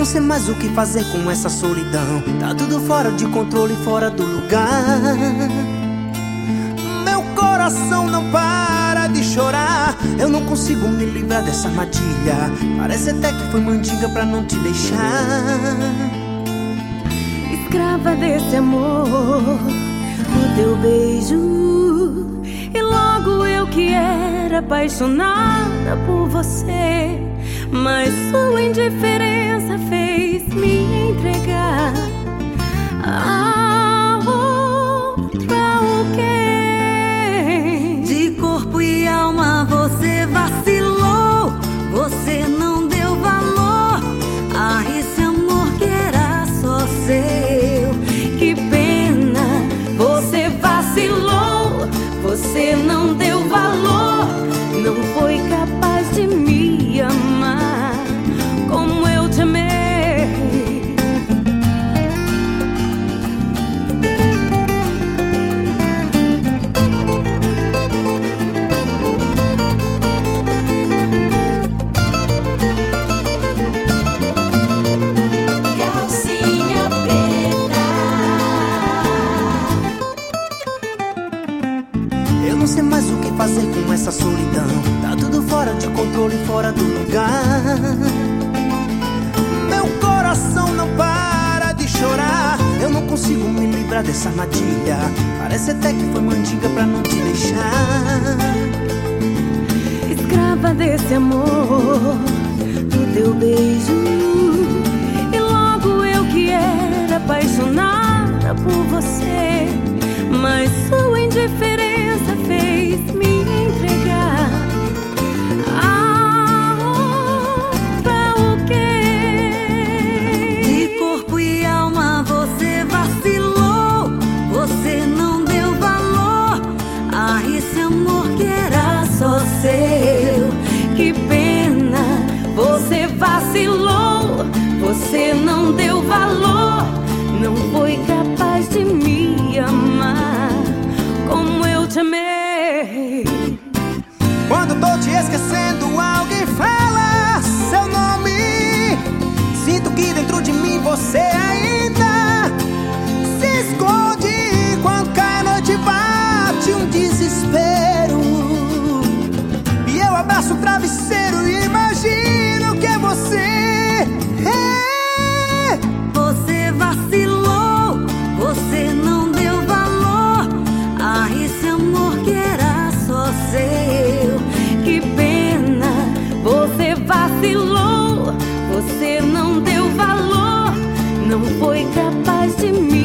sei mais o que fazer com essa solidão. Tá tudo fora de controle, fora do lugar. Meu coração não para de chorar. Eu não consigo me livrar dessa armadilha. Parece até que foi mandinga pra não te deixar. Escrava desse amor, do teu beijo. E logo eu que era apaixonada por você, mas sua indiferença fez me entregar a outra alguém. De corpo e alma você vacilou, você não deu valor a esse amor que era só seu. Que pena, você vacilou, você não deu valor, não foi capaz de me amar como eu te amei. Calcinha preta. Eu não sei mais o que fazer com essa solidão. Tá tudo fora de controle, fora do lugar. Meu coração não para de chorar. Eu não consigo me livrar dessa armadilha. Parece até que foi mandinga pra não te deixar. Escrava desse amor, do teu beijo. E logo eu que era apaixonada por você, mas sua indiferença fez me entregar a outra alguém. De corpo e alma você vacilou, você não deu valor a esse amor que era só seu. Que pena, você vacilou, você não deu valor, não foi capaz de me amar como eu te amei. Quando tô te esquecendo, alguém fala seu nome. Sinto que dentro de mim você ainda se esconde. Quando cai a noite bate um desespero, e eu abraço o travesseiro e imagino que é você. Você vacilou, você não deu valor a esse amor que era só seu. Que pena, você vacilou, você não deu valor, não foi capaz de me